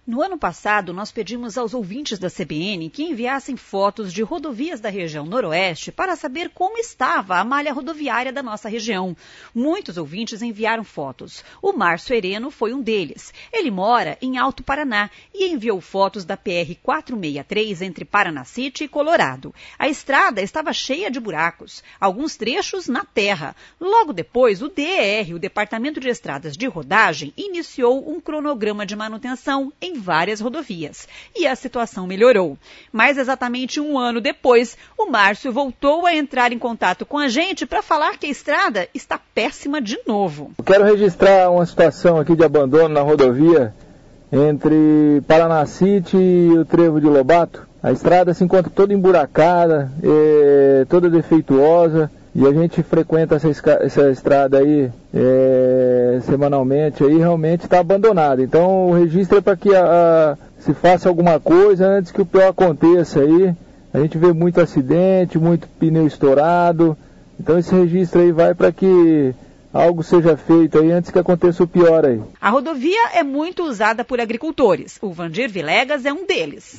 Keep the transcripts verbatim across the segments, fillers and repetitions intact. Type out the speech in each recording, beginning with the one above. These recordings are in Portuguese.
No ano passado, nós pedimos aos ouvintes da C B N que enviassem fotos de rodovias da região noroeste para saber como estava a malha rodoviária da nossa região. Muitos ouvintes enviaram fotos. O Márcio Hereno foi um deles. Ele mora em Alto Paraná e enviou fotos da P R quatrocentos e sessenta e três entre Paranacite e Colorado. A estrada estava cheia de buracos, alguns trechos na terra. Logo depois, o D E R, o Departamento de Estradas de Rodagem, iniciou um cronograma de manutenção em várias rodovias. E a situação melhorou. Mas exatamente um ano depois, o Márcio voltou a entrar em contato com a gente para falar que a estrada está péssima de novo. Eu quero registrar uma situação aqui de abandono na rodovia entre Paranacite e o Trevo de Lobato. A estrada se encontra toda emburacada, é, toda defeituosa. E a gente frequenta essa, essa estrada aí é, semanalmente, aí realmente está abandonada. Então o registro é para que a, a, se faça alguma coisa antes que o pior aconteça aí. A gente vê muito acidente, muito pneu estourado. Então esse registro aí vai para que algo seja feito aí antes que aconteça o pior aí. A rodovia é muito usada por agricultores. O Vandir Vilegas é um deles.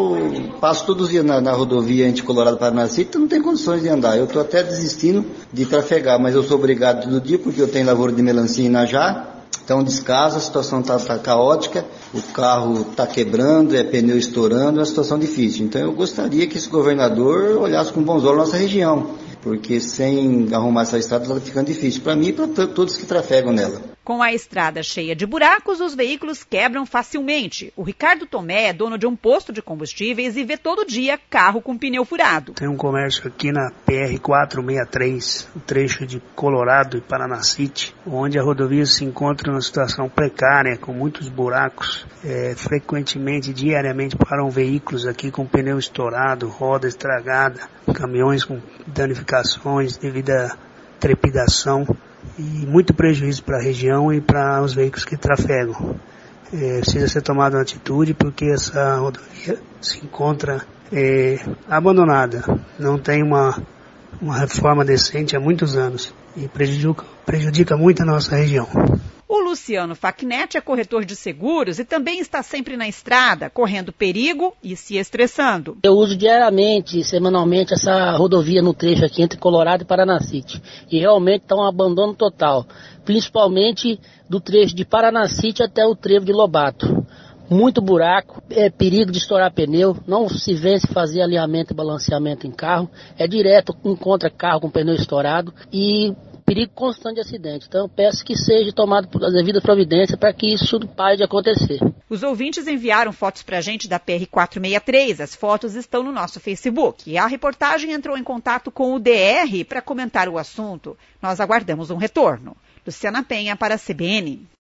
Eu passo todos os dias na, na rodovia entre Colorado e Paranacite, então não tem condições de andar. Eu estou até desistindo de trafegar, mas eu sou obrigado todo dia porque eu tenho lavoura de melancia em Inajá. Então descaso, a situação está tá caótica, o carro está quebrando, é pneu estourando, é uma situação difícil. Então eu gostaria que esse governador olhasse com bons olhos a nossa região, porque sem arrumar essa estrada ela está ficando difícil para mim e para todos que trafegam nela. Com a estrada cheia de buracos, os veículos quebram facilmente. O Ricardo Tomé é dono de um posto de combustíveis e vê todo dia carro com pneu furado. Tem um comércio aqui na P R quatrocentos e sessenta e três, o trecho de Colorado e Paranacite, onde a rodovia se encontra numa situação precária, com muitos buracos. É, frequentemente, diariamente, param veículos aqui com pneu estourado, roda estragada, caminhões com danificações devido à trepidação. E muito prejuízo para a região e para os veículos que trafegam. É, precisa ser tomada uma atitude porque essa rodovia se encontra é, abandonada. Não tem uma, uma reforma decente há muitos anos e prejudica, prejudica muito a nossa região. O Luciano Facnet é corretor de seguros e também está sempre na estrada, correndo perigo e se estressando. Eu uso diariamente, semanalmente, essa rodovia no trecho aqui entre Colorado e Paranacite. E realmente está um abandono total, principalmente do trecho de Paranacite até o Trevo de Lobato. Muito buraco, é perigo de estourar pneu, não se vence fazer alinhamento e balanceamento em carro, é direto, encontra carro com pneu estourado e perigo constante de acidente. Então eu peço que seja tomado as devidas providências para que isso pare de acontecer. Os ouvintes enviaram fotos para a gente da P R quatrocentos e sessenta e três. As fotos estão no nosso Facebook. E a reportagem entrou em contato com o D R para comentar o assunto. Nós aguardamos um retorno. Luciana Penha para a C B N.